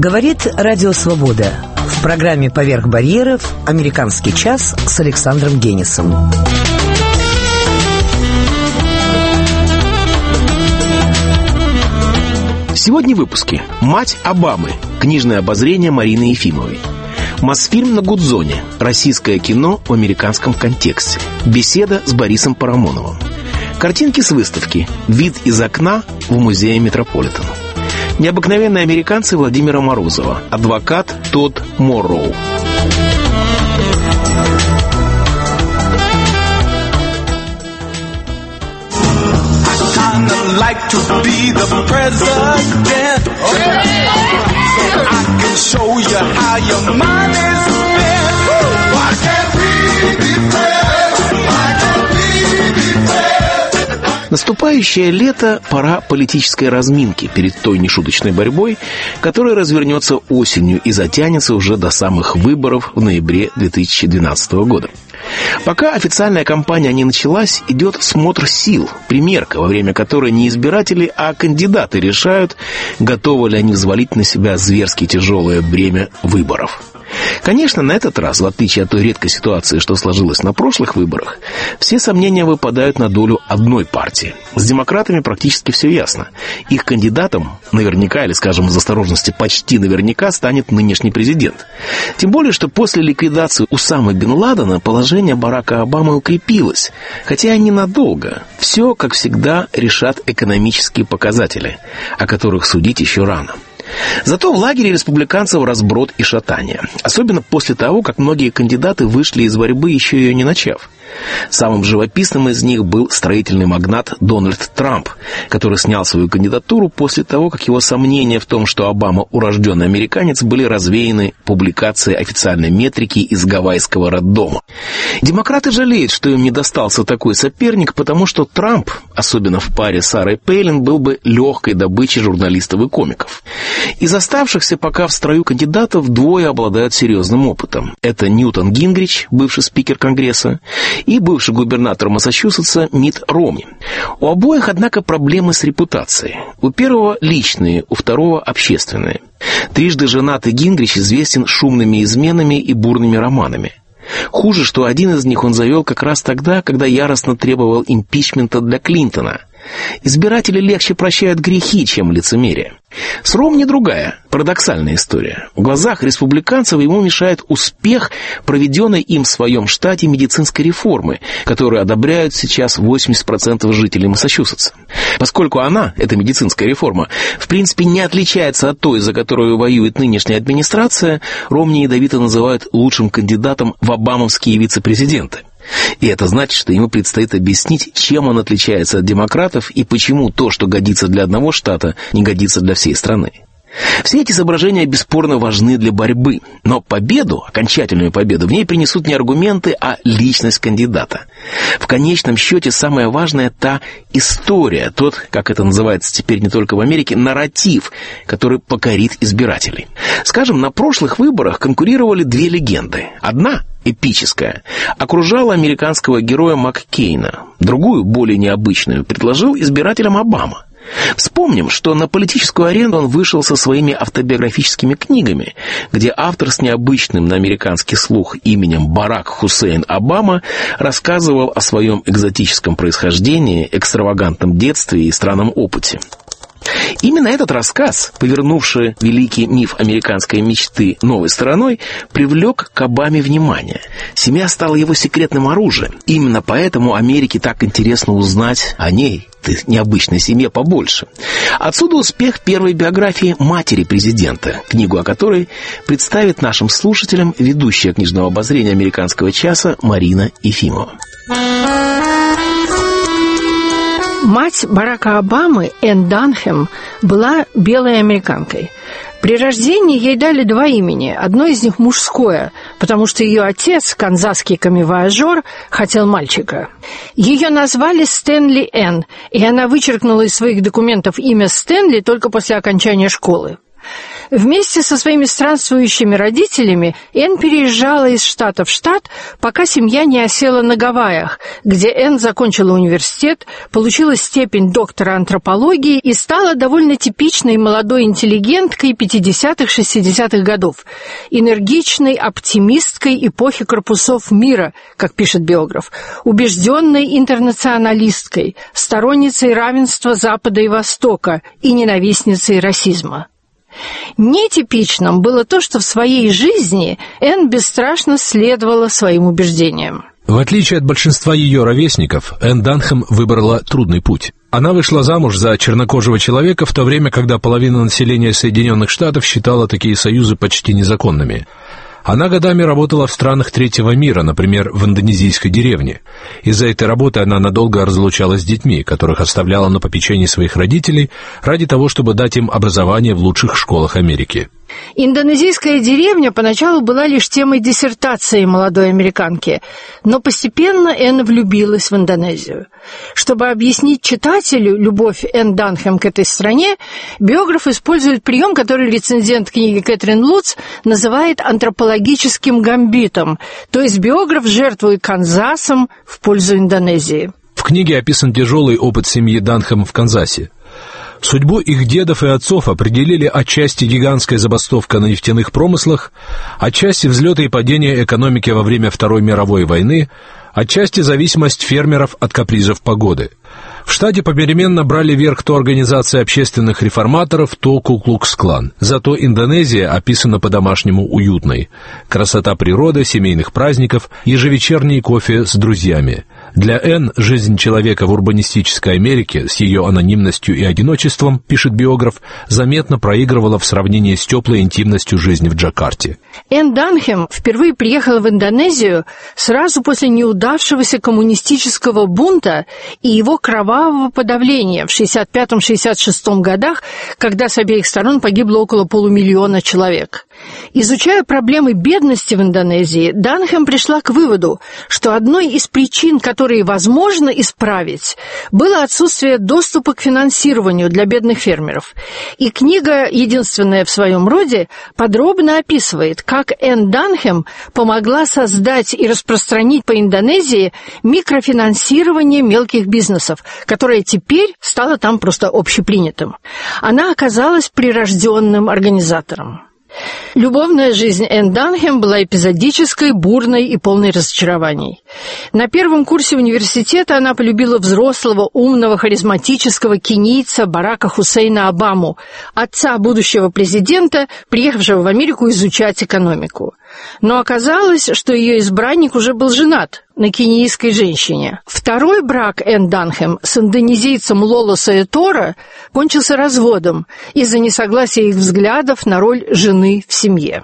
Говорит Радио Свобода. В программе «Поверх барьеров» «Американский час» с Александром Генисом. Сегодня в выпуске «Мать Обамы», книжное обозрение Марины Ефимовой. Мосфильм на Гудзоне. Российское кино в американском контексте. Беседа с Борисом Парамоновым. Картинки с выставки «Вид из окна» в музее Метрополитен. Необыкновенные американцы Владимира Морозова. Адвокат Тодд Морроу. Like to be the president. I can show you how your mind is spent. Why can't we be friends? Why can't we be friends? Наступающее лето – пора политической разминки перед той нешуточной борьбой, которая развернется осенью и затянется уже до самых выборов в ноябре 2012 года. Пока официальная кампания не началась, идет смотр сил, примерка, во время которой не избиратели, а кандидаты решают, готовы ли они взвалить на себя зверски тяжелое бремя выборов. Конечно, на этот раз, в отличие от той редкой ситуации, что сложилось на прошлых выборах, все сомнения выпадают на долю одной партии. С демократами практически все ясно. Их кандидатом наверняка, или, скажем, из осторожности почти наверняка, станет нынешний президент. Тем более, что после ликвидации Усамы бен Ладена положение Барака Обамы укрепилось. Хотя и ненадолго. Все, как всегда, решат экономические показатели, о которых судить еще рано. Зато в лагере республиканцев разброд и шатание. Особенно после того, как многие кандидаты вышли из борьбы, еще ее не начав. Самым живописным из них был строительный магнат Дональд Трамп, который снял свою кандидатуру после того, как его сомнения в том, что Обама урожденный американец, были развеяны публикацией официальной метрики из гавайского роддома. Демократы жалеют, что им не достался такой соперник, потому что Трамп, особенно в паре с Сарой Пейлин, был бы легкой добычей журналистов и комиков. Из оставшихся пока в строю кандидатов двое обладают серьезным опытом. Это Ньютон Гингрич, бывший спикер Конгресса, и бывший губернатор Массачусетса Митт Ромни. У обоих, однако, проблемы с репутацией. У первого личные, у второго общественные. Трижды женатый Гингрич известен шумными изменами и бурными романами. Хуже, что один из них он завел как раз тогда, когда яростно требовал импичмента для Клинтона. Избиратели легче прощают грехи, чем лицемерие. С Ромни другая, парадоксальная история. В глазах республиканцев ему мешает успех проведенной им в своем штате медицинской реформы, которую одобряют сейчас 80% жителей Массачусетса. Поскольку она, эта медицинская реформа, в принципе не отличается от той, за которую воюет нынешняя администрация, Ромни ядовито называют лучшим кандидатом в обамовские вице-президенты. И это значит, что ему предстоит объяснить, чем он отличается от демократов и почему то, что годится для одного штата, не годится для всей страны. Все эти соображения бесспорно важны для борьбы, но победу, окончательную победу, в ней принесут не аргументы, а личность кандидата. В конечном счете самое важное – та история, тот, как это называется теперь не только в Америке, нарратив, который покорит избирателей. Скажем, на прошлых выборах конкурировали две легенды. Одна – эпическая, окружала американского героя Маккейна. Другую, более необычную, предложил избирателям Обама. Вспомним, что на политическую арену он вышел со своими автобиографическими книгами, где автор с необычным на американский слух именем Барак Хусейн Обама рассказывал о своем экзотическом происхождении, экстравагантном детстве и странном опыте. Именно этот рассказ, повернувший великий миф американской мечты новой стороной, привлек к Обаме внимание. Семья стала его секретным оружием. Именно поэтому Америке так интересно узнать о ней, необычной семье, побольше. Отсюда успех первой биографии матери президента, книгу о которой представит нашим слушателям ведущая книжного обозрения «Американского часа» Марина Ефимова. Мать Барака Обамы, Энн Данхэм, была белой американкой. При рождении ей дали два имени. Одно из них мужское, потому что ее отец, канзасский камевояжер, хотел мальчика. Ее назвали Стэнли Энн, и она вычеркнула из своих документов имя Стэнли только после окончания школы. Вместе со своими странствующими родителями Энн переезжала из штата в штат, пока семья не осела на Гавайях, где Энн закончила университет, получила степень доктора антропологии и стала довольно типичной молодой интеллигенткой 50-х-60-х годов, энергичной оптимисткой эпохи корпусов мира, как пишет биограф, убежденной интернационалисткой, сторонницей равенства Запада и Востока и ненавистницей расизма. Нетипичным было то, что в своей жизни Энн бесстрашно следовала своим убеждениям. В отличие от большинства ее ровесников, Энн Данхэм выбрала трудный путь. Она вышла замуж за чернокожего человека в то время, когда половина населения Соединенных Штатов считала такие союзы почти незаконными. Она годами работала в странах третьего мира, например, в индонезийской деревне. Из-за этой работы она надолго разлучалась с детьми, которых оставляла на попечении своих родителей ради того, чтобы дать им образование в лучших школах Америки. Индонезийская деревня поначалу была лишь темой диссертации молодой американки, но постепенно Энн влюбилась в Индонезию. Чтобы объяснить читателю любовь Энн Данхэм к этой стране, биограф использует прием, который рецензент книги Кэтрин Лутц называет антропологическим гамбитом, то есть биограф жертвует Канзасом в пользу Индонезии. В книге описан тяжелый опыт семьи Данхэм в Канзасе. Судьбу их дедов и отцов определили отчасти гигантская забастовка на нефтяных промыслах, отчасти взлеты и падения экономики во время Второй мировой войны, отчасти зависимость фермеров от капризов погоды. В штате попеременно брали верх то организации общественных реформаторов, то Ку-Клукс-клан. Зато Индонезия описана по-домашнему уютной. Красота природы, семейных праздников, ежевечерний кофе с друзьями. Для Энн жизнь человека в урбанистической Америке с ее анонимностью и одиночеством, пишет биограф, заметно проигрывала в сравнении с теплой интимностью жизни в Джакарте. Энн Данхэм впервые приехала в Индонезию сразу после неудавшегося коммунистического бунта и его кровавого подавления в 1965-1966 годах, когда с обеих сторон погибло около 500 000 человек. Изучая проблемы бедности в Индонезии, Данхэм пришла к выводу, что одной из причин, которые возможно исправить, было отсутствие доступа к финансированию для бедных фермеров. И книга, единственная в своем роде, подробно описывает, как Энн Данхэм помогла создать и распространить по Индонезии микрофинансирование мелких бизнесов, которое теперь стало там просто общепринятым. Она оказалась прирожденным организатором. Любовная жизнь Энн Данхэм была эпизодической, бурной и полной разочарований. На первом курсе университета она полюбила взрослого, умного, харизматического кенийца Барака Хусейна Обаму, отца будущего президента, приехавшего в Америку изучать экономику. Но оказалось, что ее избранник уже был женат на кенийской женщине. Второй брак Энн Данхэм с индонезийцем Лоло Саэтора кончился разводом из-за несогласия их взглядов на роль жены в семье.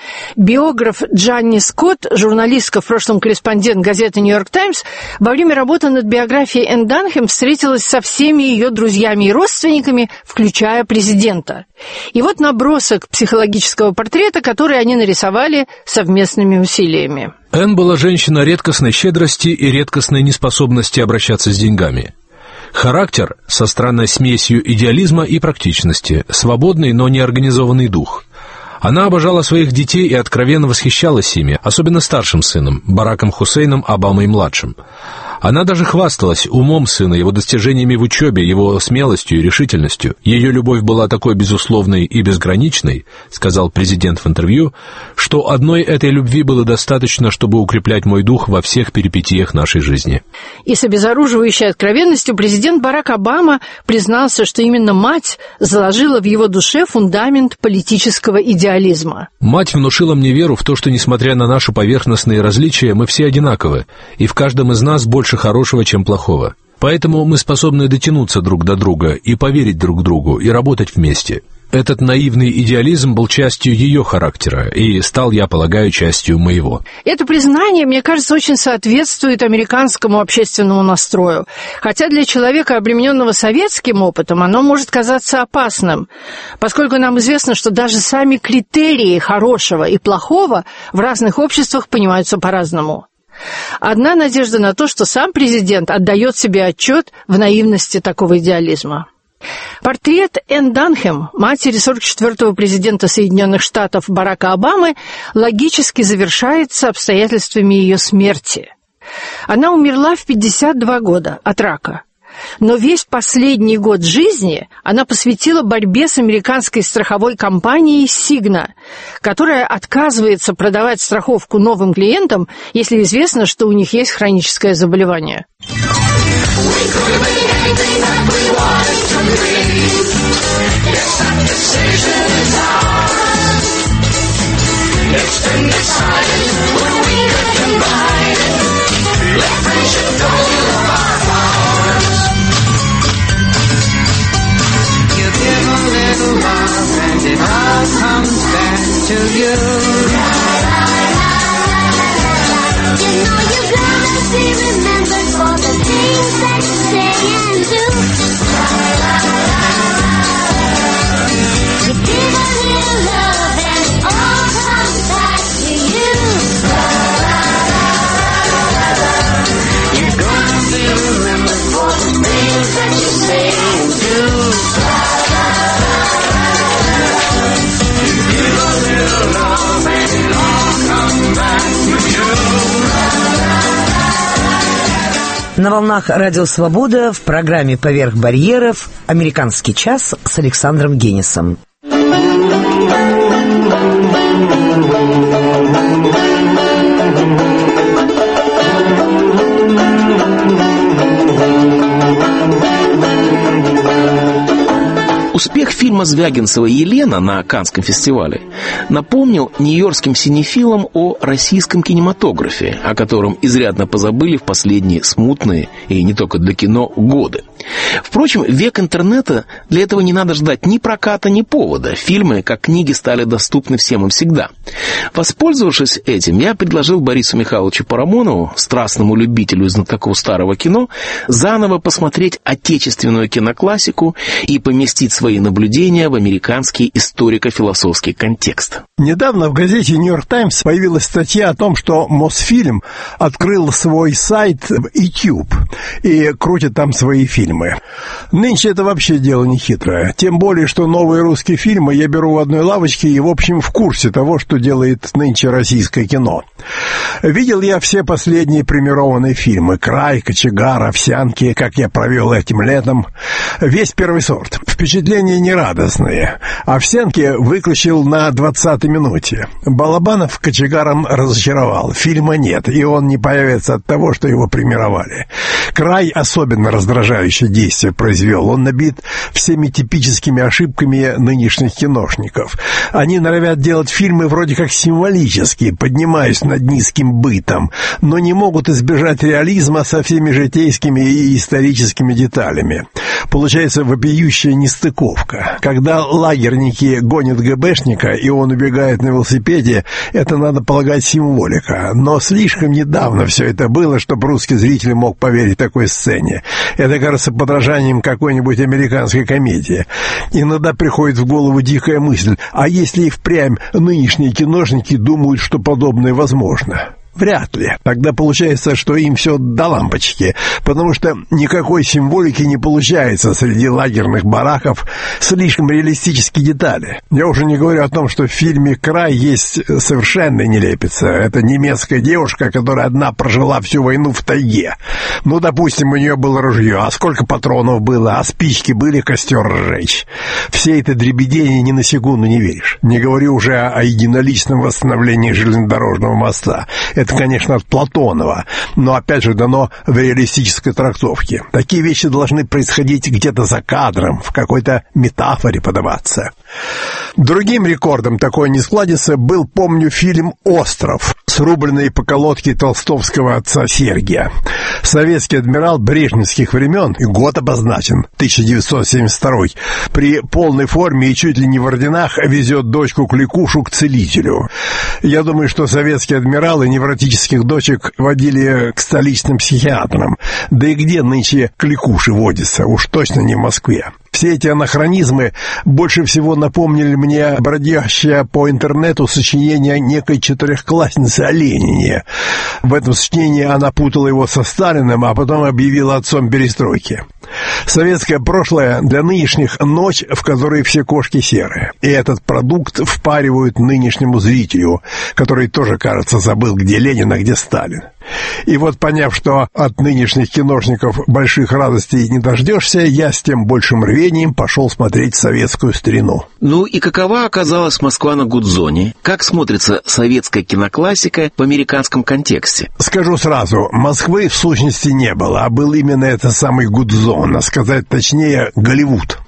Биограф Джанни Скотт, журналистка, в прошлом корреспондент газеты «Нью-Йорк Таймс», во время работы над биографией Энн Данхэм встретилась со всеми ее друзьями и родственниками, включая президента. И вот набросок психологического портрета, который они нарисовали совместными усилиями. Энн была женщина редкостной щедрости и редкостной неспособности обращаться с деньгами. Характер со странной смесью идеализма и практичности, свободный, но неорганизованный дух. Она обожала своих детей и откровенно восхищалась ими, особенно старшим сыном, Бараком Хусейном Обамой-младшим. Она даже хвасталась умом сына, его достижениями в учебе, его смелостью и решительностью. Ее любовь была такой безусловной и безграничной, сказал президент в интервью, что одной этой любви было достаточно, чтобы укреплять мой дух во всех перипетиях нашей жизни. И с обезоруживающей откровенностью президент Барак Обама признался, что именно мать заложила в его душе фундамент политического идеализма. Мать внушила мне веру в то, что, несмотря на наши поверхностные различия, мы все одинаковы, и в каждом из нас больше хорошего, чем плохого. Поэтому мы способны дотянуться друг до друга и поверить друг другу, и работать вместе. Этот наивный идеализм был частью ее характера и стал, я полагаю, частью моего. Это признание, мне кажется, очень соответствует американскому общественному настрою. Хотя для человека, обремененного советским опытом, оно может казаться опасным, поскольку нам известно, что даже сами критерии хорошего и плохого в разных обществах понимаются по-разному. Одна надежда на то, что сам президент отдает себе отчет в наивности такого идеализма. Портрет Энн Данхэм, матери 44-го президента Соединенных Штатов Барака Обамы, логически завершается обстоятельствами ее смерти. Она умерла в 52 года от рака. Но весь последний год жизни она посвятила борьбе с американской страховой компанией Cigna, которая отказывается продавать страховку новым клиентам, если известно, что у них есть хроническое заболевание. It all comes back to you. You know you're gonna be remembered for the things that you say and do. You give a little love and it all comes back to you. You're gonna be remembered for the things that you say and do. На волнах Радио Свобода в программе «Поверх барьеров» «Американский час» с Александром Генисом. Успех фильма Звягинцева «Елена» на Каннском фестивале напомнил нью-йоркским синефилам о российском кинематографе, о котором изрядно позабыли в последние смутные, и не только для кино, годы. Впрочем, век интернета, для этого не надо ждать ни проката, ни повода. Фильмы, как книги, стали доступны всем и всегда. Воспользовавшись этим, я предложил Борису Михайловичу Парамонову, страстному любителю и знатоку старого кино, заново посмотреть отечественную киноклассику и поместить свои наблюдения в американский историко-философский контекст. Недавно в газете «Нью-Йорк Таймс» появилась статья о том, что Мосфильм открыл свой сайт в YouTube и крутит там свои фильмы. Нынче это вообще дело не хитрое. Тем более, что новые русские фильмы я беру в одной лавочке и, в общем, в курсе того, что делает нынче российское кино. Видел я все последние премьерованные фильмы: «Край», «Кочегар», «Овсянки», как я провел этим летом. Весь первый сорт. Впечатления нерадостные. «Овсянки» выключил на 20-й минуте. Балабанов «Кочегаром» разочаровал. Фильма нет, и он не появится от того, что его премьеровали. «Край» особенно раздражающее действие произвел. Он набит всеми типическими ошибками нынешних киношников. Они норовят делать фильмы вроде как символические, поднимаясь над низким бытом, но не могут избежать реализма со всеми житейскими и историческими деталями. Получается вопиющая нестыковка. Когда лагерники гонят ГБшника, и он убегает на велосипеде, это, надо полагать, символика. Но слишком недавно все это было, чтобы русский зритель мог поверить такой сцене. Это кажется подражанием какой-нибудь американской комедии. Иногда приходит в голову дикая мысль: а если и впрямь нынешние киношники думают, что подобное возможно? Вряд ли. Тогда получается, что им все до лампочки, потому что никакой символики не получается среди лагерных бараков, слишком реалистические детали. Я уже не говорю о том, что в фильме «Край» есть совершенная нелепица. Это немецкая девушка, которая одна прожила всю войну в тайге. Ну, допустим, у нее было ружье, а сколько патронов было, а спички были, костер разжечь. Все это дребедение ни на секунду не веришь. Не говорю уже о единоличном восстановлении железнодорожного моста. Это, конечно, от Платонова, но, опять же, дано в реалистической трактовке. Такие вещи должны происходить где-то за кадром, в какой-то метафоре подаваться. Другим рекордом такой нескладицы был, помню, фильм «Остров», срубленный по колодке толстовского отца Сергия. Советский адмирал брежневских времен, и год обозначен, 1972, при полной форме и чуть ли не в орденах везет дочку Кликушу к целителю. Я думаю, что советские адмиралы невротических дочек водили к столичным психиатрам. Да и где нынче кликуши водятся? Уж точно не в Москве. Все эти анахронизмы больше всего напомнили мне бродящее по интернету сочинение некой четырехклассницы о Ленине. В этом сочинении она путала его со Сталиным, а потом объявила отцом перестройки. Советское прошлое для нынешних ночь, в которой все кошки серые. И этот продукт впаривают нынешнему зрителю, который тоже, кажется, забыл, где Ленин, а где Сталин. И вот, поняв, что от нынешних киношников больших радостей не дождешься, я с тем большим рвением пошел смотреть советскую старину. Ну и какова оказалась Москва на Гудзоне? Как смотрится советская киноклассика в американском контексте? Скажу сразу, Москвы в сущности не было, а был именно этот самый Гудзон, а сказать точнее, Голливуд.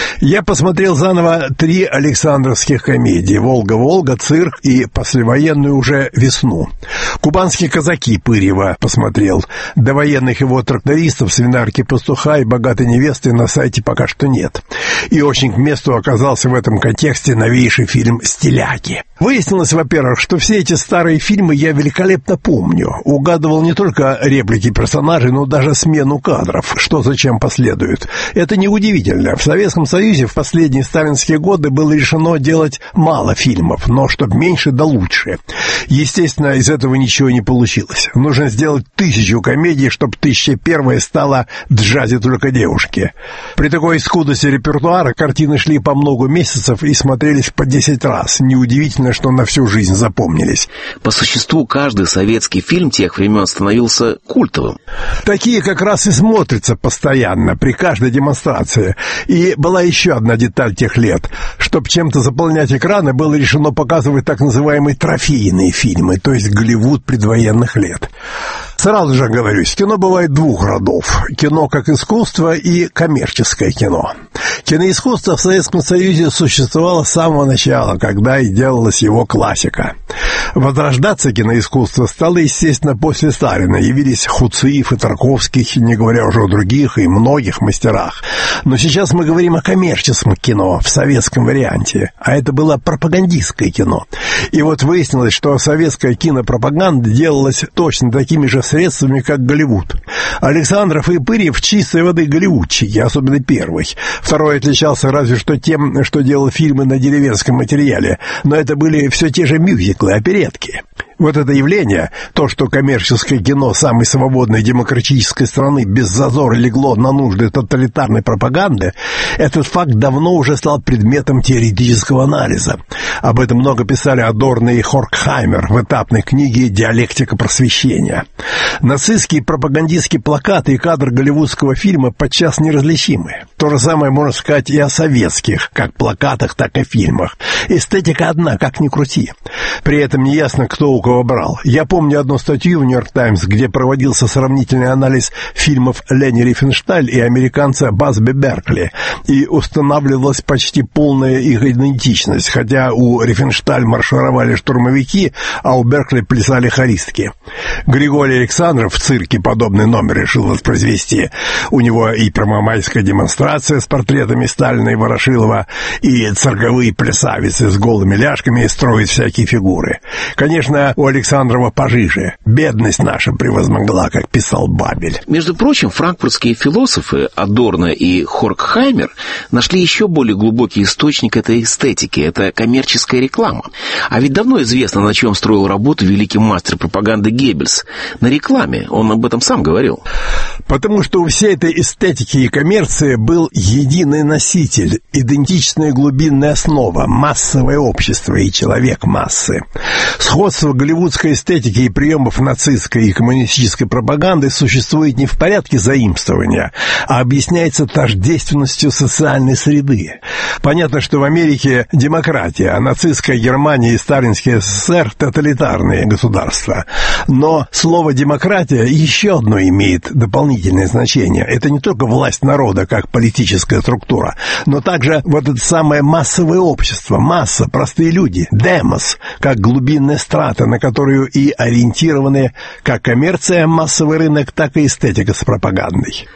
Я посмотрел заново 3 александровских комедии: «Волга-Волга», «Цирк» и послевоенную уже «Весну». «Кубанские казаки» Пырьева посмотрел. Довоенных его трактористов, «Свинарки пастуха» и «Богатой невесты» на сайте пока что нет. И очень к месту оказался в этом контексте новейший фильм «Стиляги». Выяснилось, во-первых, что все эти старые фильмы я великолепно помню. Угадывал не только реплики персонажей, но даже смену кадров, что зачем последует. Это неудивительно. В Советском Союзе в последние сталинские годы было решено делать мало фильмов, но чтоб меньше да лучше. Естественно, из этого ничего не получилось. Нужно сделать 1000 комедий, чтобы 1001 стала в джазе только девушки. При такой скудости репертуара картины шли по много месяцев и смотрелись по 10 раз. Неудивительно, что на всю жизнь запомнились. По существу, каждый советский фильм тех времен становился культовым. Такие как раз и смотрятся постоянно, при каждой демонстрации. И была еще одна деталь тех лет. Чтобы чем-то заполнять экраны, было решено показывать так называемые трофейные фильмы, то есть Голливуд предвоенных лет. Сразу же говорюсь, кино бывает 2 родов. Кино как искусство и коммерческое кино. Киноискусство в Советском Союзе существовало с самого начала, когда и делалась его классика. Возрождаться киноискусство стало, естественно, после Сталина. Явились Хуциев и Тарковский, не говоря уже о других и многих мастерах. Но сейчас мы говорим о коммерческом кино в советском варианте, а это было пропагандистское кино. И вот выяснилось, что советская кинопропаганда делалась точно такими же средствами, как Голливуд. Александров и Пырьев чистой воды голливудчики, особенно первый. Второй отличался разве что тем, что делал фильмы на деревенском материале, но это были все те же мюзиклы, оперетки. Вот это явление, то, что коммерческое кино самой свободной демократической страны без зазора легло на нужды тоталитарной пропаганды, этот факт давно уже стал предметом теоретического анализа. Об этом много писали Адорно и Хоркхаймер в этапной книге «Диалектика просвещения». Нацистские пропагандистские плакаты и кадры голливудского фильма подчас неразличимы. То же самое можно сказать и о советских, как плакатах, так и фильмах. Эстетика одна, как ни крути. При этом неясно, кто у кого брал. Я помню одну статью в «Нью-Йорк Таймс», где проводился сравнительный анализ фильмов Лени Рифеншталь и американца Басби Беркли, и устанавливалась почти полная их идентичность, хотя у Рифеншталь маршировали штурмовики, а у Беркли плясали хористки. Григорий Александров в «Цирке» подобный номер решил воспроизвести. У него и первомайская демонстрация с портретами Сталина и Ворошилова, и цирковые плясавицы с голыми ляжками строят всякие фигуры. Конечно, у Александрова пожиже. Бедность наша превозмогла, как писал Бабель. Между прочим, франкфуртские философы Адорно и Хоркхаймер нашли еще более глубокий источник этой эстетики. Это коммерческая реклама. А ведь давно известно, на чем строил работу великий мастер пропаганды Геббельс. На рекламе. Он об этом сам говорил. Потому что у всей этой эстетики и коммерции был единый носитель, идентичная глубинная основа, массовое общество и человек массы. Сходство голливудской эстетики и приемов нацистской и коммунистической пропаганды существует не в порядке заимствования, а объясняется тождественностью социальной среды. Понятно, что в Америке демократия, а нацистская Германия и сталинский СССР – тоталитарные государства. Но слово «демократия» еще одно имеет дополнительное значение. Это не только власть народа как политическая структура, но также вот это самое массовое общество, масса, простые люди, демос, как глубинная страта, на которую и ориентированы как коммерция, массовый рынок, так и эстетика с пропагандой.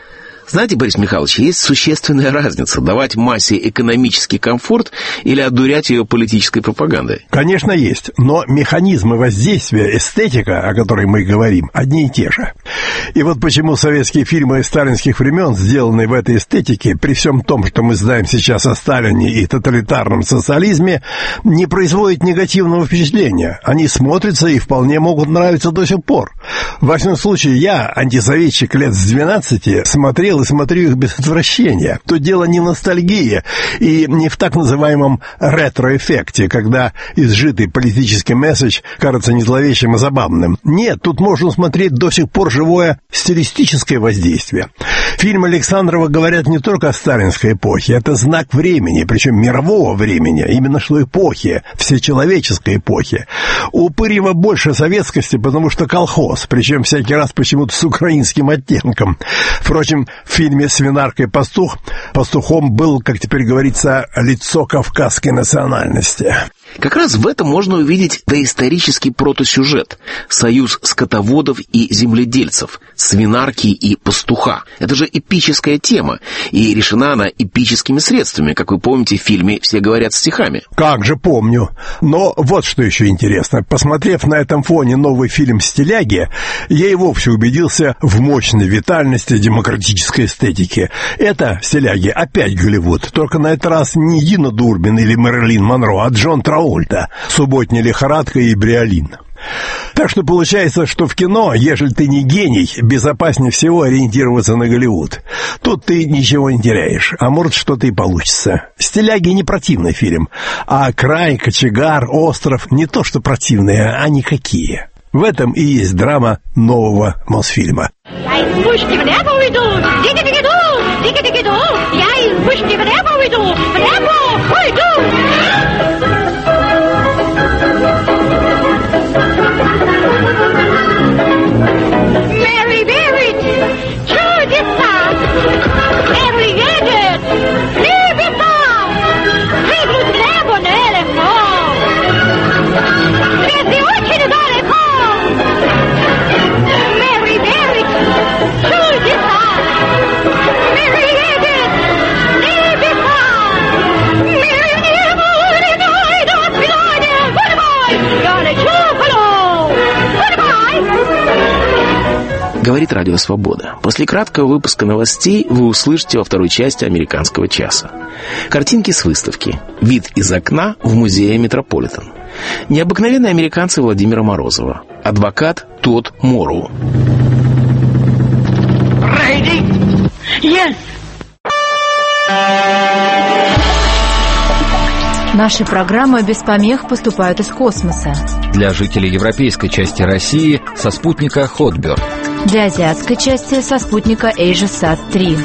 Знаете, Борис Михайлович, есть существенная разница — давать массе экономический комфорт или одурять ее политической пропагандой. Конечно, есть, но механизмы воздействия, эстетика, о которой мы говорим, одни и те же. И вот почему советские фильмы сталинских времен, сделанные в этой эстетике, при всем том, что мы знаем сейчас о Сталине и тоталитарном социализме, не производят негативного впечатления. Они смотрятся и вполне могут нравиться до сих пор. Во всяком случае, я, антисоветчик лет с 12, смотрел и смотрю их без отвращения. Тут дело не в ностальгии и не в так называемом ретро-эффекте, когда изжитый политический месседж кажется не зловещим, а забавным. Нет, тут можно смотреть до сих пор живое стилистическое воздействие. Фильмы Александрова говорят не только о сталинской эпохе, это знак времени, причем мирового времени, именно что эпохи, всечеловеческой эпохи. У Пырьева больше советскости, потому что колхоз, причем всякий раз почему-то с украинским оттенком. Впрочем, в фильме «Свинарка и пастух» пастухом был, как теперь говорится, лицо кавказской национальности. Как раз в этом можно увидеть доисторический протосюжет — союз скотоводов и земледельцев, свинарки и пастуха. Это же эпическая тема, и решена она эпическими средствами, как вы помните в фильме «Все говорят стихами». Как же помню. Но вот что еще интересно. Посмотрев на этом фоне новый фильм «Стиляги», я и вовсе убедился в мощной витальности демократической эстетики. Это «Стиляги» опять Голливуд, только на этот раз не Дина Дурбин или Мэрилин Монро, а Джон Травольта, «Субботняя лихорадка» и «Бриолин». Так что получается, что в кино, ежели ты не гений, безопаснее всего ориентироваться на Голливуд. Тут ты ничего не теряешь, а может что-то и получится. «Стиляги» не противный фильм, а «Край», «Кочегар», «Остров» не то что противные, а никакие. В этом и есть драма нового Мосфильма. Говорит Радио Свобода. После краткого выпуска новостей вы услышите во второй части «Американского часа». Картинки с выставки. Вид из окна в музее «Метрополитен». Необыкновенные американцы Владимира Морозова. Адвокат Тодд Морроу. Ready? Yes. Наши программы без помех поступают из космоса. Для жителей европейской части России со спутника Хотберг. Для азиатской части со спутника AsiaSat-3.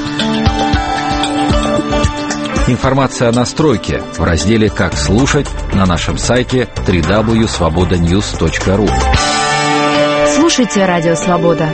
Информация о настройке в разделе «Как слушать» на нашем сайте www.svobodanews.ru. Слушайте Радио Свобода.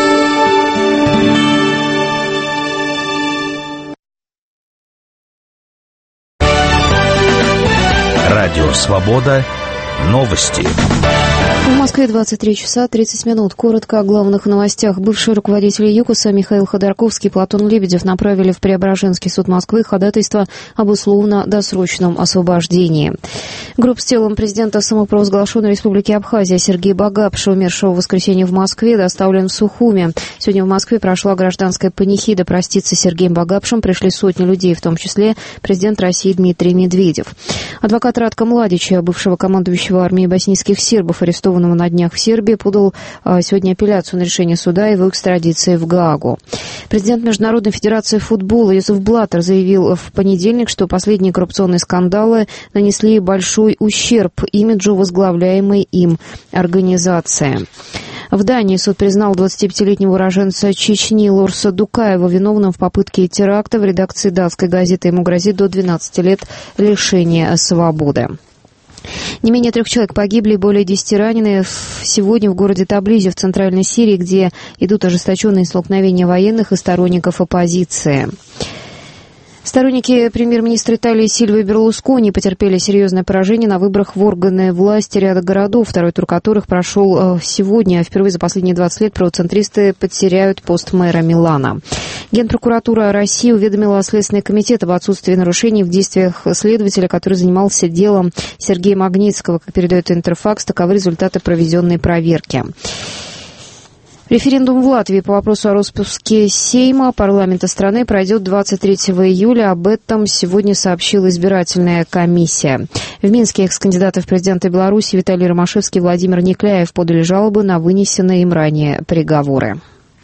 Радио Свобода. Новости. В Москве 23 часа 30 минут. Коротко о главных новостях. Бывшие руководители ЮКОСа Михаил Ходорковский и Платон Лебедев направили в Преображенский суд Москвы ходатайство об условно-досрочном освобождении. Гроб с телом президента самопровозглашенной Республики Абхазия Сергея Багапша, умершего в воскресенье в Москве, доставлен в Сухуми. Сегодня в Москве прошла гражданская панихида. Проститься с Сергеем Багапшем пришли сотни людей, в том числе президент России Дмитрий Медведев. Адвокат Радка Младича, бывшего командующего армией боснийских сербов, арестованного на днях в Сербии, подал сегодня апелляцию на решение суда о его экстрадиции в Гаагу. Президент Международной федерации футбола Йозеф Блаттер заявил в понедельник, что последние коррупционные скандалы нанесли большой ущерб имиджу возглавляемой им организации. В Дании суд признал 25-летнего уроженца Чечни Лорса Дукаева виновным в попытке теракта. В редакции датской газеты ему грозит до 12 лет лишения свободы. Не менее 3 человек погибли, более 10 ранены сегодня в городе Таблизе в Центральной Сирии, где идут ожесточенные столкновения военных и сторонников оппозиции. Сторонники премьер-министра Италии Сильвио Берлускони потерпели серьезное поражение на выборах в органы власти ряда городов, второй тур которых прошел сегодня. Впервые за последние 20 лет правоцентристы потеряют пост мэра Милана. Генпрокуратура России уведомила Следственный комитет об отсутствии нарушений в действиях следователя, который занимался делом Сергея Магнитского. Как передает Интерфакс, таковы результаты проведенной проверки. Референдум в Латвии по вопросу о распуске Сейма парламента страны пройдет 23 июля. Об этом сегодня сообщила избирательная комиссия. В Минске экс-кандидаты в президенты Беларуси Виталий Ромашевский и Владимир Никляев подали жалобы на вынесенные им ранее приговоры.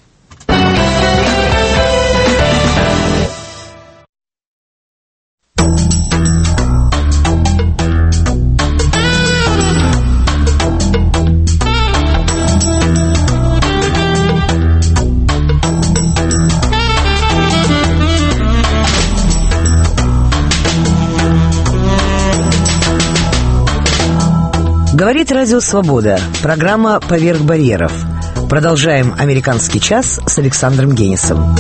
Говорит Радио Свобода. Программа «Поверх барьеров». Продолжаем «Американский час» с Александром Генисом.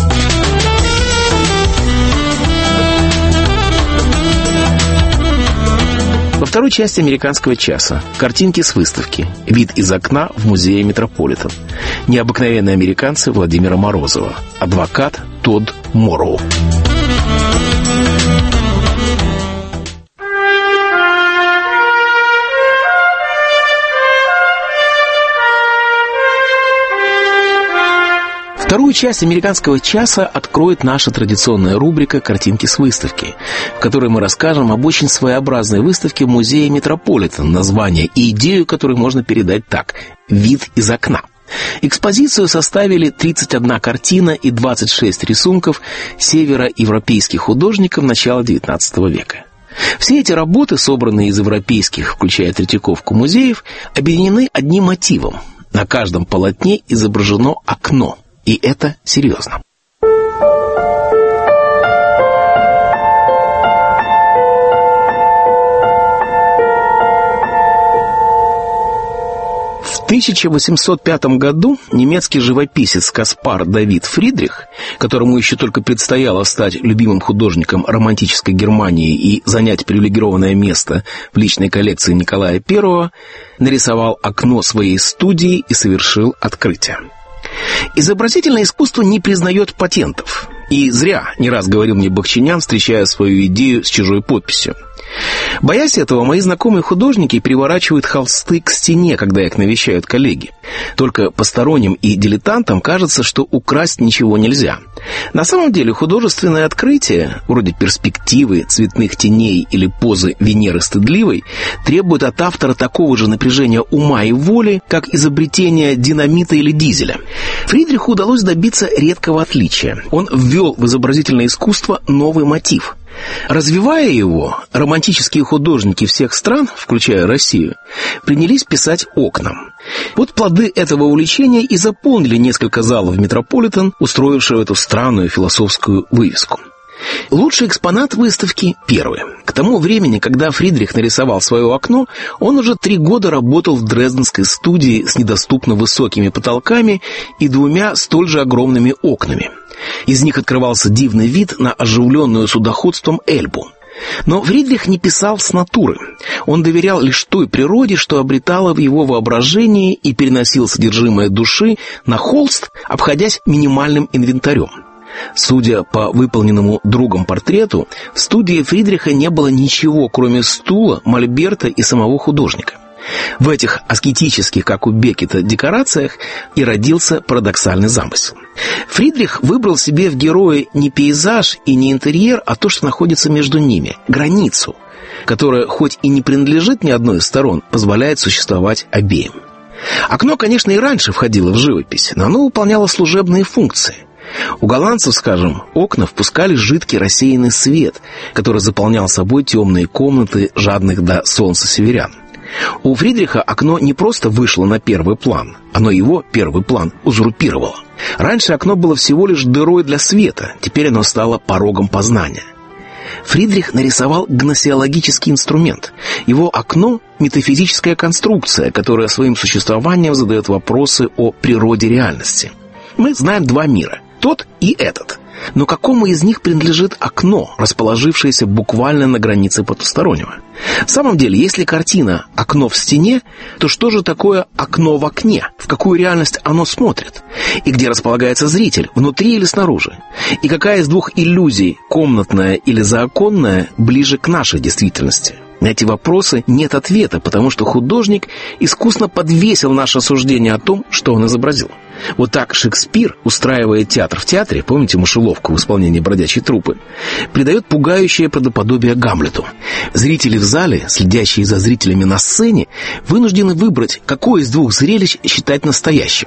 Во второй части «Американского часа» картинки с выставки «Вид из окна» в музее Метрополитен. Необыкновенные американцы Владимира Морозова. Адвокат Тодд Морроу. Вторую часть «Американского часа» откроет наша традиционная рубрика «Картинки с выставки», в которой мы расскажем об очень своеобразной выставке в музее Метрополитен, название и идею которой можно передать так – «Вид из окна». Экспозицию составили 31 картина и 26 рисунков североевропейских художников начала XIX века. Все эти работы, собранные из европейских, включая Третьяковку, музеев, объединены одним мотивом. На каждом полотне изображено окно. И это серьезно. В 1805 году немецкий живописец Каспар Давид Фридрих, которому еще только предстояло стать любимым художником романтической Германии и занять привилегированное место в личной коллекции Николая I, нарисовал окно своей студии и совершил открытие. Изобразительное искусство не признает патентов. И зря, не раз говорил мне Бахчинян, встречая свою идею с чужой подписью. Боясь этого, мои знакомые художники переворачивают холсты к стене, когда их навещают коллеги. Только посторонним и дилетантам кажется, что украсть ничего нельзя. На самом деле художественное открытие, вроде перспективы, цветных теней или позы Венеры Стыдливой, требует от автора такого же напряжения ума и воли, как изобретение динамита или дизеля. Фридриху удалось добиться редкого отличия. Он ввел в изобразительное искусство новый мотив. Развивая его, романтические художники всех стран, включая Россию, принялись писать окна. Вот плоды этого увлечения и заполнили несколько залов Метрополитен, устроившего эту странную философскую вывеску. Лучший экспонат выставки – первый. К тому времени, когда Фридрих нарисовал свое окно, он уже 3 года работал в дрезденской студии с недоступно высокими потолками и 2 столь же огромными окнами. Из них открывался дивный вид на оживленную судоходством Эльбу. Но Фридрих не писал с натуры. Он доверял лишь той природе, что обретала в его воображении, и переносил содержимое души на холст, обходясь минимальным инвентарем. Судя по выполненному другом портрету, в студии Фридриха не было ничего, кроме стула, мольберта и самого художника. В этих аскетических, как у Беккета, декорациях и родился парадоксальный замысел. Фридрих выбрал себе в герое не пейзаж и не интерьер, а то, что находится между ними – границу, которая, хоть и не принадлежит ни одной из сторон, позволяет существовать обеим. Окно, конечно, и раньше входило в живопись, но оно выполняло служебные функции. У голландцев, скажем, окна впускали жидкий рассеянный свет, который заполнял собой темные комнаты жадных до солнца северян. У Фридриха окно не просто вышло на первый план, оно его первый план узурпировало. Раньше окно было всего лишь дырой для света, теперь оно стало порогом познания. Фридрих нарисовал гносеологический инструмент. Его окно – метафизическая конструкция, которая своим существованием задает вопросы о природе реальности. Мы знаем 2 мира – тот и этот. Но какому из них принадлежит окно, расположившееся буквально на границе потустороннего? В самом деле, если картина «окно в стене», то что же такое окно в окне? В какую реальность оно смотрит? И где располагается зритель, внутри или снаружи? И какая из двух иллюзий, комнатная или заоконная, ближе к нашей действительности? На эти вопросы нет ответа, потому что художник искусно подвесил наше суждение о том, что он изобразил. Вот так Шекспир, устраивая театр в театре, помните мышеловку в исполнении бродячей труппы, придает пугающее правдоподобие Гамлету. Зрители в зале, следящие за зрителями на сцене, вынуждены выбрать, какое из двух зрелищ считать настоящим.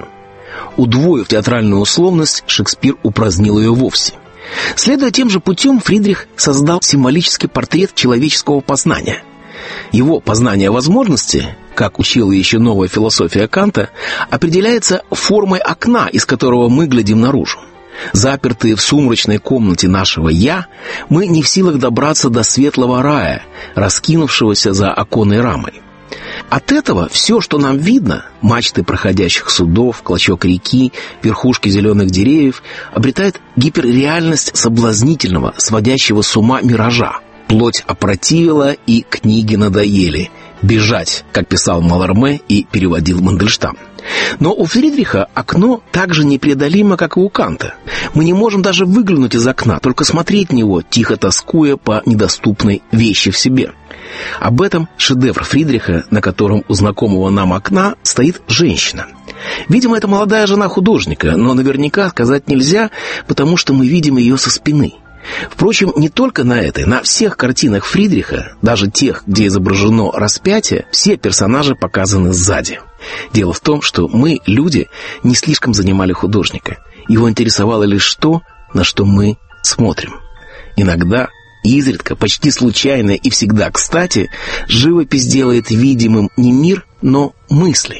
Удвоив театральную условность, Шекспир упразднил ее вовсе. Следуя тем же путем, Фридрих создал символический портрет человеческого познания. Его познание возможности, как учила еще новая философия Канта, определяется формой окна, из которого мы глядим наружу. Запертые в сумрачной комнате нашего «я», мы не в силах добраться до светлого рая, раскинувшегося за оконной рамой. От этого все, что нам видно, мачты проходящих судов, клочок реки, верхушки зеленых деревьев, обретает гиперреальность соблазнительного, сводящего с ума миража. Плоть опротивила, и книги надоели. Бежать, как писал Маларме и переводил Мандельштам. Но у Фридриха окно так же непреодолимо, как и у Канта. Мы не можем даже выглянуть из окна, только смотреть в него, тихо тоскуя по недоступной вещи в себе. Об этом шедевр Фридриха, на котором у знакомого нам окна стоит женщина. Видимо, это молодая жена художника, но наверняка сказать нельзя, потому что мы видим ее со спины. Впрочем, не только на этой, на всех картинах Фридриха, даже тех, где изображено распятие, все персонажи показаны сзади. Дело в том, что мы, люди, не слишком занимали художника. Его интересовало лишь то, на что мы смотрим. Иногда, изредка, почти случайно и всегда кстати, живопись делает видимым не мир, но мысли.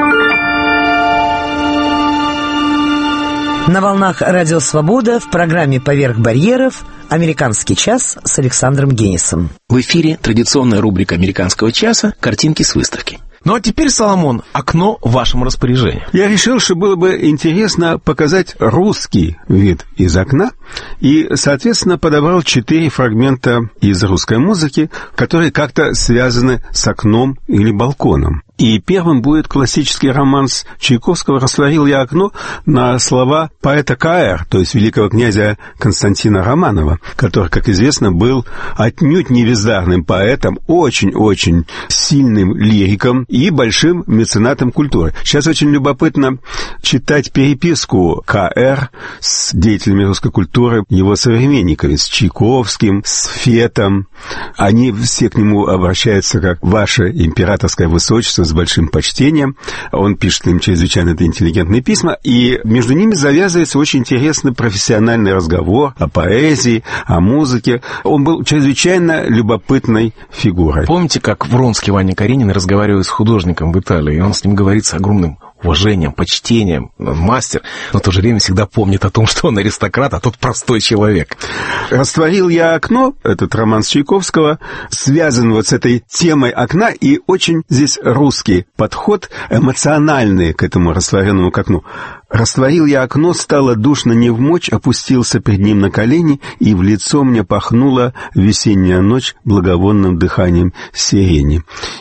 На волнах «Радио Свобода» в программе «Поверх барьеров» «Американский час» с Александром Генисом. В эфире традиционная рубрика «Американского часа» «Картинки с выставки». Ну а теперь, Соломон, окно в вашем распоряжении. Я решил, что было бы интересно показать русский вид из окна, и, соответственно, подобрал 4 фрагмента из русской музыки, которые как-то связаны с окном или балконом. И первым будет классический романс Чайковского «Растворил я окно» на слова поэта К.Р., то есть великого князя Константина Романова, который, как известно, был отнюдь не бездарным поэтом, очень-очень сильным лириком и большим меценатом культуры. Сейчас очень любопытно читать переписку К.Р. с деятелями русской культуры, его современниками, с Чайковским, с Фетом. Они все к нему обращаются как «Ваше императорское высочество», с большим почтением. Он пишет им чрезвычайно интеллигентные письма, и между ними завязывается очень интересный профессиональный разговор о поэзии, о музыке. Он был чрезвычайно любопытной фигурой. Помните, как Вронский Ваня Каренин разговаривает с художником в Италии, и он с ним говорит с огромным уважением, почтением, мастер, но в то же время всегда помнит о том, что он аристократ, а тот простой человек. «Растворил я окно», этот роман Чайковского, связан вот с этой темой окна, и очень здесь русский подход, эмоциональный к этому растворенному окну. «Растворил я окно, стало душно невмочь, опустился перед ним на колени, и в лицо мне пахнула весенняя ночь благовонным дыханием сирени».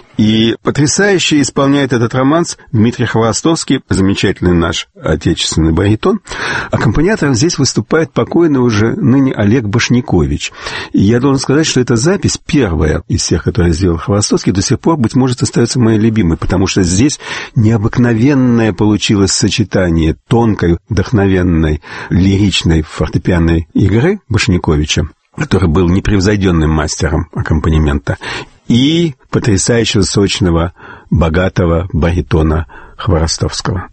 И потрясающе исполняет этот романс Дмитрий Хворостовский, замечательный наш отечественный баритон. Аккомпаниатором здесь выступает покойный уже ныне Олег Башнякович. И я должен сказать, что эта запись, первая из всех, которые сделал Хворостовский, до сих пор, быть может, остается моей любимой, потому что здесь необыкновенное получилось сочетание тонкой, вдохновенной, лиричной фортепианной игры Башняковича, который был непревзойденным мастером аккомпанемента, и потрясающего, сочного, богатого баритона Хворостовского.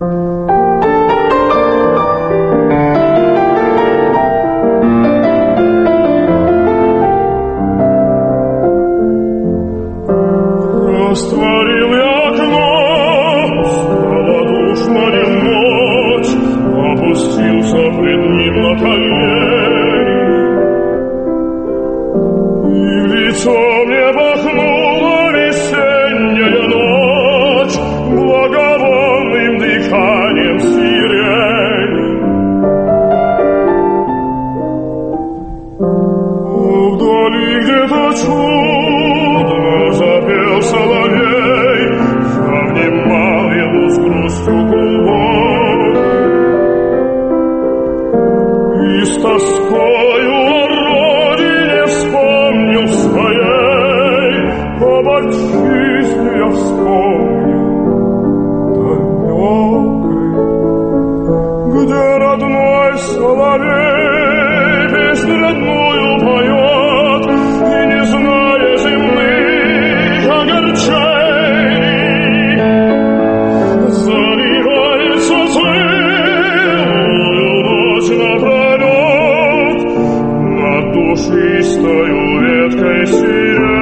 Растворил я окно, стало душно немочь, опустился пред ним на колени, и в лицо мне пахнула весенняя ночь благовонным дыханием сирени. чудно запел соловей, я внимал ему с грустью глубокой. И с тоскою о родине вспомнил своей, об отчизне я вспомнил далекой, где родной соловей песнь родную поет, и не зная земных огорчений, заливается злую ночь напролет над душистою веткой сирени.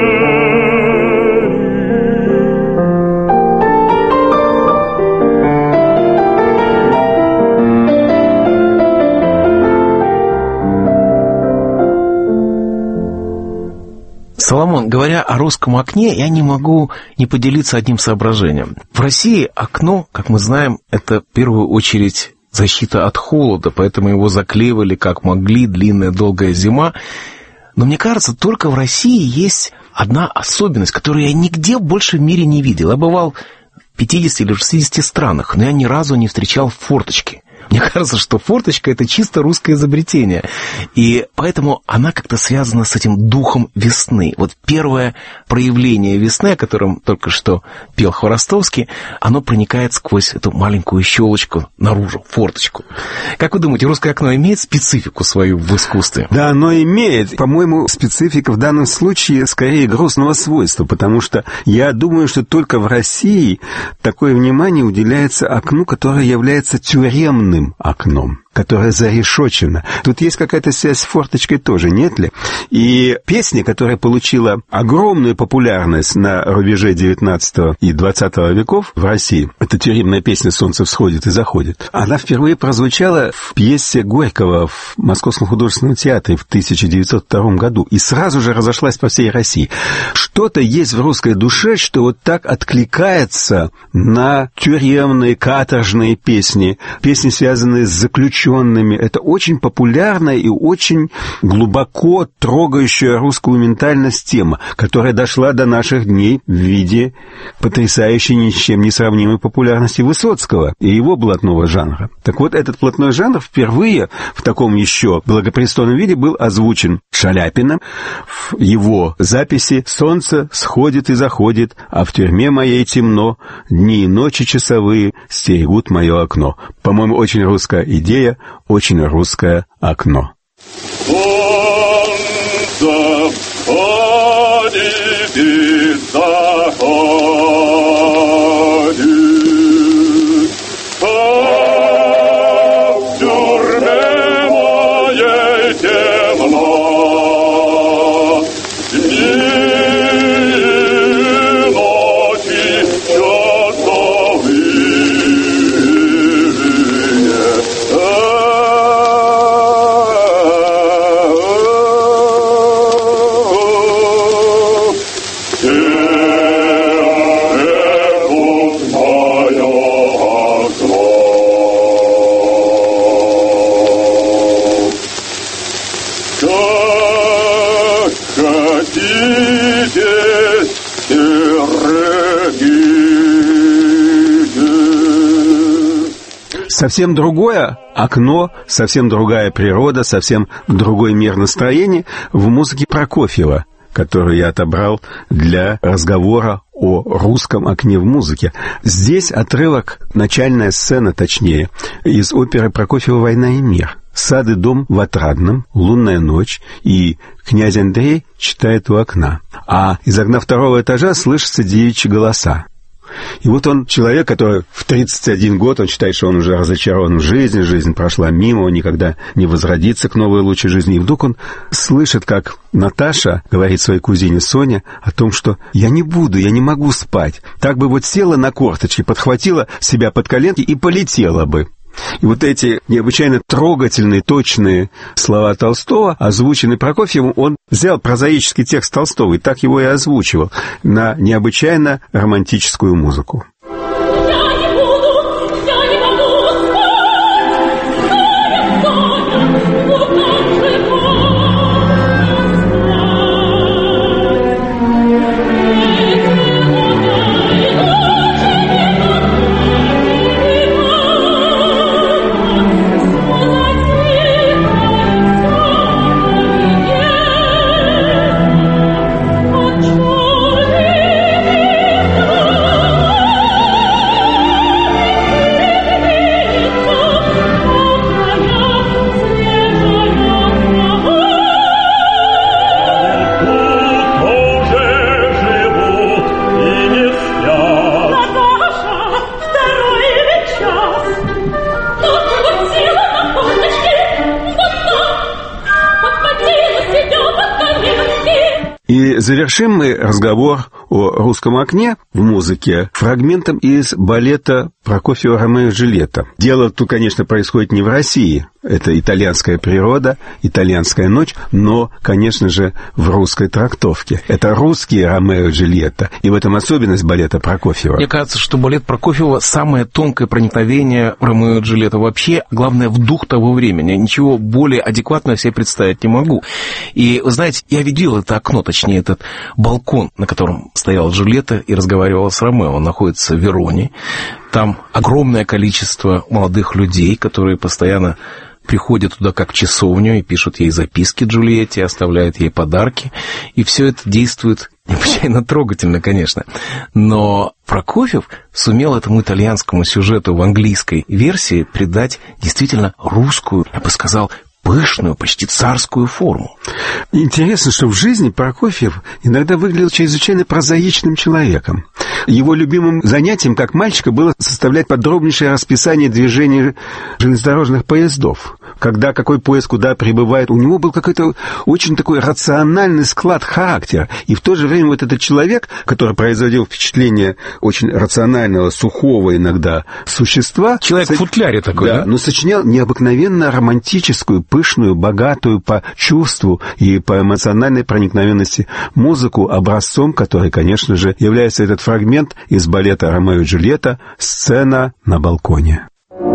Соломон, говоря о русском окне, я не могу не поделиться одним соображением. В России окно, как мы знаем, это в первую очередь защита от холода, поэтому его заклеивали как могли, длинная долгая зима. Но мне кажется, только в России есть одна особенность, которую я нигде больше в мире не видел. Я бывал в 50 или 60 странах, но я ни разу не встречал форточки. Мне кажется, что форточка – это чисто русское изобретение. И поэтому она как-то связана с этим духом весны. Вот первое проявление весны, о котором только что пел Хворостовский, оно проникает сквозь эту маленькую щелочку наружу, форточку. Как вы думаете, русское окно имеет специфику свою в искусстве? Да, оно имеет. По-моему, специфика в данном случае скорее грустного свойства, потому что я думаю, что только в России такое внимание уделяется окну, которое является тюремным окном, которое зарешочено. Тут есть какая-то связь с форточкой тоже, нет ли? И песня, которая получила огромную популярность на рубеже 19 и 20 веков в России, это тюремная песня «Солнце всходит и заходит», она впервые прозвучала в пьесе Горького в Московском художественном театре в 1902 году и сразу же разошлась по всей России. Что-то есть в русской душе, что вот так откликается на тюремные, каторжные песни, песни, связанные с заключенными. Это очень популярная и очень глубоко трогающая русскую ментальность тема, которая дошла до наших дней в виде потрясающей, ни с чем не сравнимой популярности Высоцкого и его блатного жанра. Так вот, этот блатной жанр впервые в таком еще благопристойном виде был озвучен Шаляпиным в его записи «Солнце сходит и заходит, а в тюрьме моей темно, дни и ночи часовые стерегут мое окно». По-моему, очень русская идея, очень русское окно. Солнце всходит и заходит, а в тюрьме моей темно, дни и ночи часовые. Совсем другое окно, совсем другая природа, совсем другой мир настроения в музыке Прокофьева, которую я отобрал для разговора о русском окне в музыке. Здесь отрывок, начальная сцена, точнее, из оперы Прокофьева «Война и мир». Сад и дом в Отрадном, лунная ночь, и князь Андрей читает у окна. А из окна второго этажа слышатся девичьи голоса. И вот он, человек, который в 31 год, он считает, что он уже разочарован в жизни, жизнь прошла мимо, он никогда не возродится к новой лучшей жизни. И вдруг он слышит, как Наташа говорит своей кузине Соне о том, что «я не буду, я не могу спать». Так бы вот села на корточки, подхватила себя под коленки и полетела бы. И вот эти необычайно трогательные, точные слова Толстого, озвученные Прокофьевым, он взял прозаический текст Толстого и так его и озвучивал на необычайно романтическую музыку. завершим мы разговор о русском окне в музыке фрагментом из балета Прокофьева «Ромео и Джульетта». Дело тут, конечно, происходит не в России. Это итальянская природа, итальянская ночь, но, конечно же, в русской трактовке. Это русские Ромео и Джульетта, и в этом особенность балета Прокофьева. Мне кажется, что балет Прокофьева самое тонкое проникновение в Ромео и Джульетту вообще, главное, в дух того времени. Ничего более адекватного себе представить не могу. И, вы знаете, я видел это окно, точнее, этот балкон, на котором стояла Джульетта и разговаривала с Ромео. Он находится в Вероне. Там огромное количество молодых людей, которые постоянно приходят туда как в часовню и пишут ей записки Джульетте, оставляют ей подарки. И все это действует необычайно трогательно, конечно. Но Прокофьев сумел этому итальянскому сюжету в английской версии придать действительно русскую, я бы сказал, пышную, почти царскую форму. Интересно, что в жизни Прокофьев иногда выглядел чрезвычайно прозаичным человеком. Его любимым занятием как мальчика было составлять подробнейшее расписание движения железнодорожных поездов. Когда какой поезд куда прибывает, у него был какой-то очень такой рациональный склад характера. И в то же время вот этот человек, который производил впечатление очень рационального, сухого иногда существа... Человек в футляре такой, да? Но сочинял необыкновенно романтическую, пышную, богатую по чувству и по эмоциональной проникновенности музыку, образцом, который, конечно же, является этот фрагмент из балета «Ромео и Джульетта» «Сцена на балконе».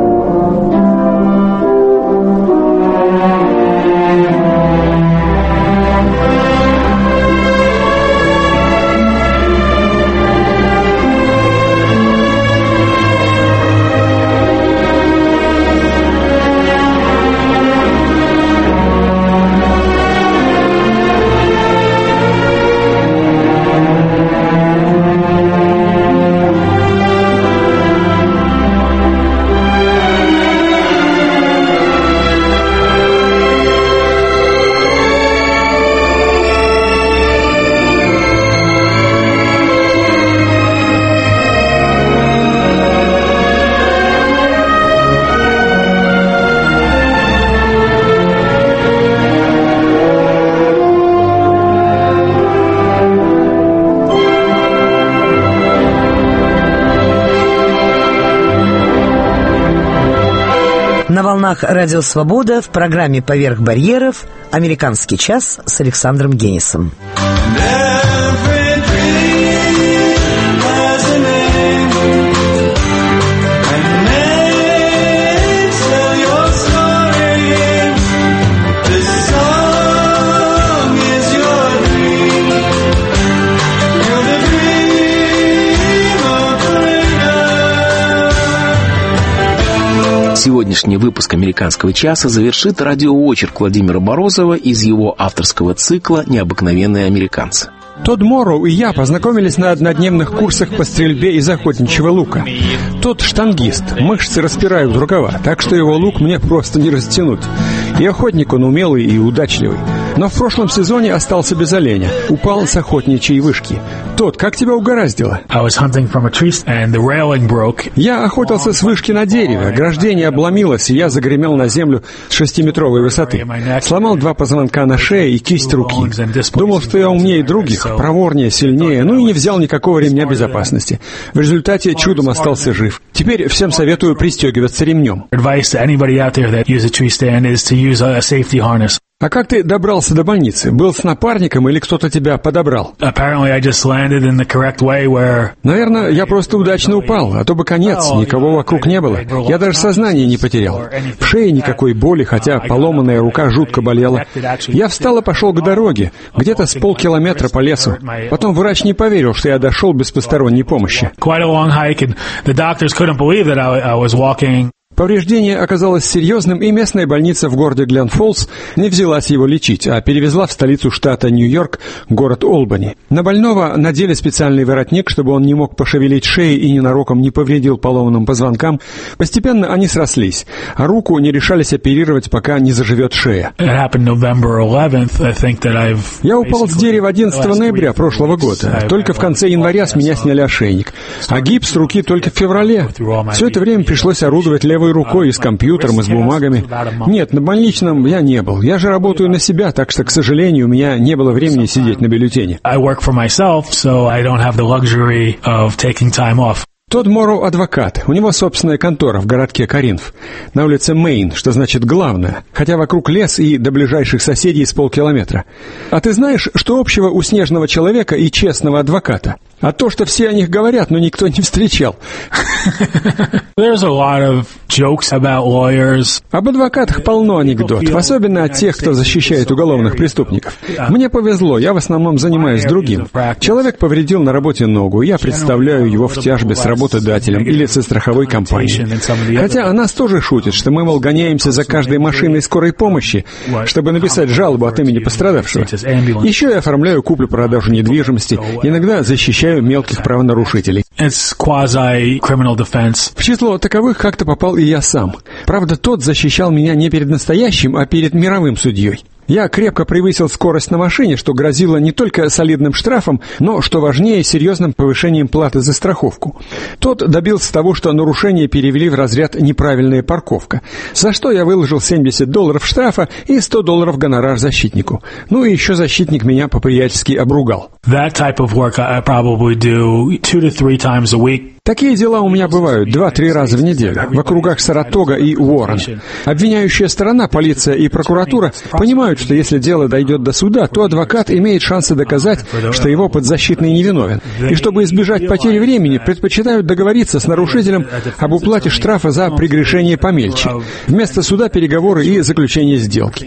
На волнах «Радио Свобода» в программе «Поверх барьеров» «Американский час» с Александром Генисом. Сегодняшний выпуск «Американского часа» завершит радиоочерк Владимира Морозова из его авторского цикла «Необыкновенные американцы». Тодд Морроу и я познакомились на однодневных курсах по стрельбе из охотничьего лука. Тот штангист, мышцы распирают рукава, так что его лук мне просто не растянуть. И охотник он умелый и удачливый. Но в прошлом сезоне остался без оленя, упал с охотничьей вышки. Тодд, как тебя угораздило? Я охотился с вышки на дереве, ограждение обломилось, и я загремел на землю с 6-метровой высоты. Сломал 2 позвонка на шее и кисть руки. Думал, что я умнее других, проворнее, сильнее, ну и не взял никакого ремня безопасности. В результате чудом остался жив. Теперь всем советую пристегиваться ремнем. А как ты добрался до больницы? Был с напарником или кто-то тебя подобрал? Наверное, я просто удачно упал, а то бы конец, никого вокруг не было. Я даже сознание не потерял. В шее никакой боли, хотя поломанная рука жутко болела. Я встал и пошел к дороге, где-то с полкилометра по лесу. Потом врач не поверил, что я дошел без посторонней помощи. Повреждение оказалось серьезным, и местная больница в городе Глен-Фоллс не взялась его лечить, а перевезла в столицу штата Нью-Йорк, город Олбани. На больного надели специальный воротник, чтобы он не мог пошевелить шеей и ненароком не повредил поломанным позвонкам. Постепенно они срослись, а руку не решались оперировать, пока не заживет шея. Я упал с дерева 11 ноября прошлого года. Только в конце января с меня сняли ошейник, а гипс руки только в феврале. Все это время пришлось орудовать левой рукой, и с компьютером, и с бумагами. Нет, на больничном я не был. Я же работаю на себя, так что, к сожалению, у меня не было времени сидеть на бюллетене. Тодд Морроу адвокат. У него собственная контора в городке Коринф, на улице Мейн, что значит главное, хотя вокруг лес и до ближайших соседей с полкилометра. А ты знаешь, что общего у снежного человека и честного адвоката? А то, что все о них говорят, но никто не встречал. Об адвокатах полно анекдотов, особенно от тех, кто защищает уголовных преступников. Мне повезло, я в основном занимаюсь другим. Человек повредил на работе ногу, и я представляю его в тяжбе с работодателем или со страховой компанией. Хотя о нас тоже шутят, что мы, мол, гоняемся за каждой машиной скорой помощи, чтобы написать жалобу от имени пострадавшего. Еще я оформляю куплю-продажу недвижимости, иногда защищаю мелких правонарушителей. В число таковых как-то попал и я сам. Правда, тот защищал меня не перед настоящим, а перед мировым судьей. Я крепко превысил скорость на машине, что грозило не только солидным штрафом, но, что важнее, серьезным повышением платы за страховку. Тот добился того, что нарушение перевели в разряд «неправильная парковка», за что я выложил $70 штрафа и $100 гонорар защитнику. Ну и еще защитник меня по-приятельски обругал. Такие дела у меня бывают 2-3 раза в неделю, в округах Саратога и Уоррен. Обвиняющая сторона, полиция и прокуратура понимают, что если дело дойдет до суда, то адвокат имеет шансы доказать, что его подзащитный невиновен. И чтобы избежать потери времени, предпочитают договориться с нарушителем об уплате штрафа за прегрешение помельче. Вместо суда переговоры и заключение сделки.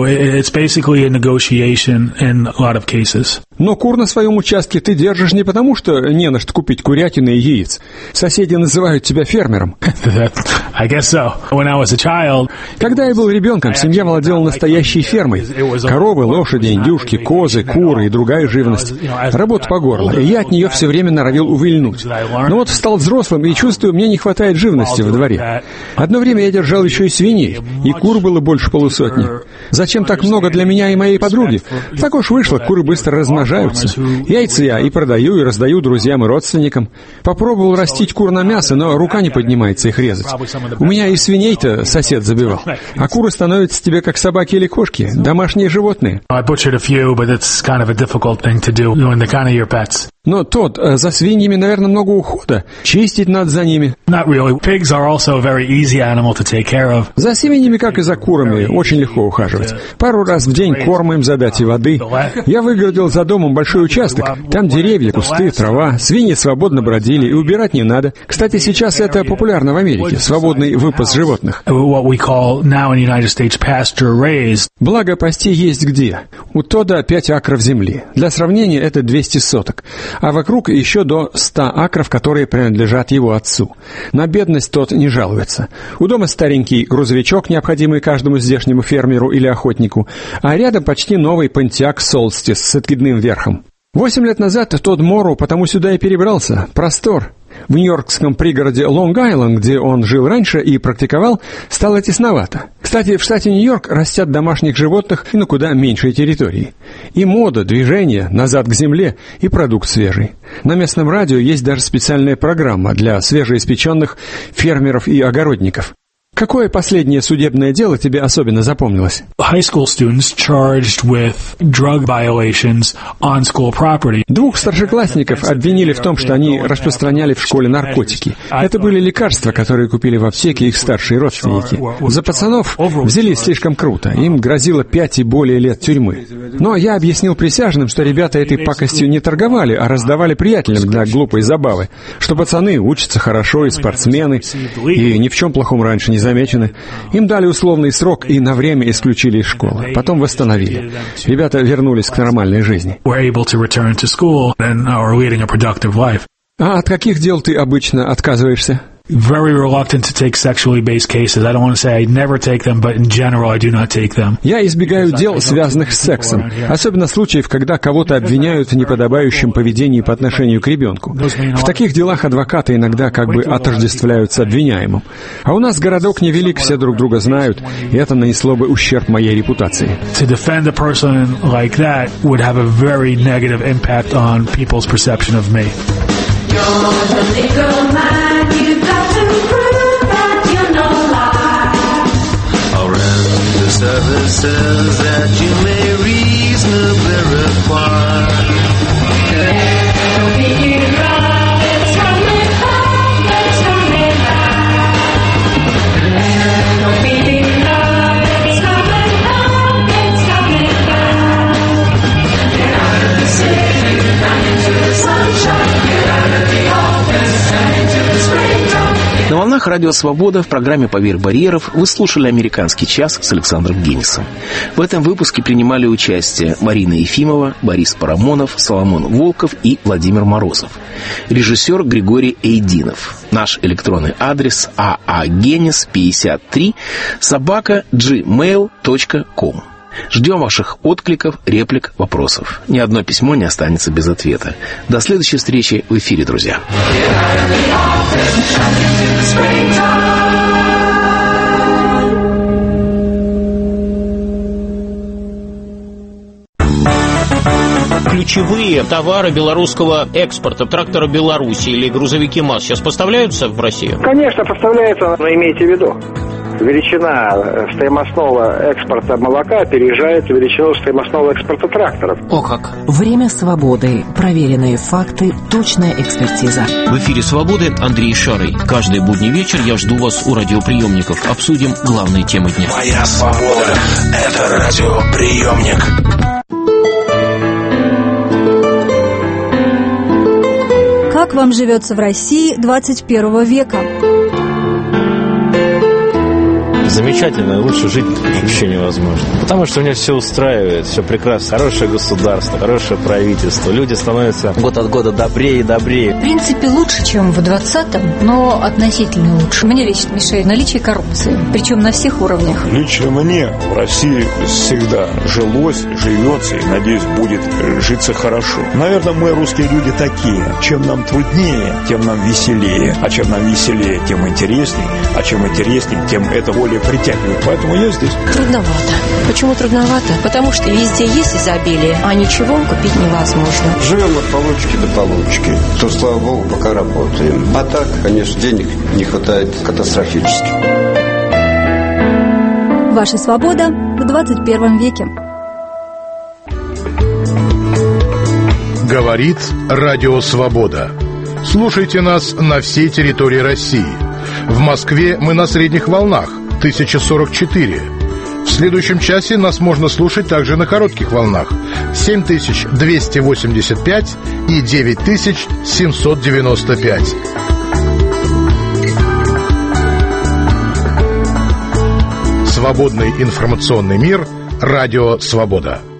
Но кур на своем участке ты держишь не потому, что не на что купить курятины и яиц. Соседи называют тебя фермером. Когда я был ребенком, семья владела настоящей фермой. Коровы, лошади, индюшки, козы, куры и другая живность. Работа по горло, и я от нее все время норовил увильнуть. Но вот стал взрослым и чувствую, мне не хватает живности в дворе. Одно время я держал еще и свиней, и кур было больше полусотни. Зачем так много для меня и моей подруги? Так уж вышло, куры быстро размножаются. Яйца я и продаю, и раздаю друзьям и родственникам. Попробовал растить кур на мясо, но рука не поднимается их резать. У меня и свиней-то сосед забивал. А куры становятся тебе как собаки или кошки, домашние животные. Но тот, за свиньями, наверное, много ухода. Чистить надо за ними. За свиньями, как и за курами, очень легко ухаживать. Пару раз в день корм им задать и воды. Я выгородил за домом большой участок. Там деревья, кусты, трава. Свиньи свободно бродили, и убирать не надо. Кстати, сейчас это популярно в Америке, свободный выпас животных. Благо, пасти есть где. У Тодда 5 акров земли. Для сравнения, это 200 соток. А вокруг еще до 100 акров, которые принадлежат его отцу. На бедность тот не жалуется. У дома старенький грузовичок, необходимый каждому здешнему фермеру или охотнику, а рядом почти новый Pontiac Solstice с откидным верхом. 8 лет назад Тодд Морроу потому сюда и перебрался. Простор. В нью-йоркском пригороде Лонг-Айленд, где он жил раньше и практиковал, стало тесновато. Кстати, в штате Нью-Йорк растят домашних животных на куда меньшей территории. И мода, движение, назад к земле, и продукт свежий. На местном радио есть даже специальная программа для свежеиспеченных фермеров и огородников. Какое последнее судебное дело тебе особенно запомнилось? Двух старшеклассников обвинили в том, что они распространяли в школе наркотики. Это были лекарства, которые купили в аптеке их старшие родственники. За пацанов взялись слишком круто. Им грозило 5 и более лет тюрьмы. Но я объяснил присяжным, что ребята этой пакостью не торговали, а раздавали приятелям для глупой забавы. Что пацаны учатся хорошо и спортсмены, и ни в чем плохом раньше не замечены. Им дали условный срок и на время исключили из школы. Потом восстановили. Ребята вернулись к нормальной жизни. А от каких дел ты обычно отказываешься? Very reluctant to take sexually based cases. I don't want to say I never take them, but in general I do not take them. Я избегаю дел, связанных с сексом, особенно случаев, когда кого-то обвиняют в неподобающем поведении по отношению к ребенку. В таких делах адвокаты иногда как бы отождествляются обвиняемым. А у нас городок невелик, все друг друга знают, и это нанесло бы ущерб моей репутации. To defend a person like that would have a very negative impact on people's perception of me. You're the legal man, you've got to prove that you know life. services that you may reasonably require. There'll be love, it's coming home, it's coming back. There'll be love, it's coming home, it's coming back. Get out of the city, out into the sunshine. Get out of the office, and into the springtime. На волнах Радио Свобода в программе «Поверх барьеров» вы слушали «Американский час» с Александром Генисом. В этом выпуске принимали участие Марина Ефимова, Борис Парамонов, Соломон Волков и Владимир Морозов. Режиссер Григорий Эйдинов. Наш электронный адрес aagenis53@gmail.com. Ждем ваших откликов, реплик, вопросов. Ни одно письмо не останется без ответа. До следующей встречи в эфире, друзья. Ключевые товары белорусского экспорта, трактора Беларуси или грузовики МАЗ сейчас поставляются в Россию? Конечно, поставляются, но имейте в виду, величина стоимостного экспорта молока опережает величину стоимостного экспорта тракторов. О как! Время свободы. Проверенные факты, точная экспертиза. В эфире «Свободы» Андрей Шарый. Каждый будний вечер я жду вас у радиоприемников. Обсудим главные темы дня. Моя свобода – это радиоприемник. Как вам живется в России 21 века? Замечательно, лучше жить вообще невозможно. Потому что у меня все устраивает, все прекрасно. Хорошее государство, хорошее правительство. Люди становятся год от года добрее и добрее. В принципе, лучше, чем в 20-м, но относительно лучше. Мне лично мешает наличие коррупции, причем на всех уровнях. Лично мне в России всегда жилось, живется и, надеюсь, будет житься хорошо. Наверное, мы, русские люди, такие. Чем нам труднее, тем нам веселее. А чем нам веселее, тем интереснее. А чем интереснее, тем это более притягивает. Поэтому я здесь. Трудновато. Почему трудновато? Потому что везде есть изобилие, а ничего купить невозможно. Живем от получки до получки. То, слава богу, пока работаем. А так, конечно, денег не хватает катастрофически. Ваша свобода в 21 веке. Говорит Радио Свобода. Слушайте нас на всей территории России. В Москве мы на средних волнах 1044. В следующем часе нас можно слушать также на коротких волнах 7285 и 9795. Свободный информационный мир. Радио Свобода.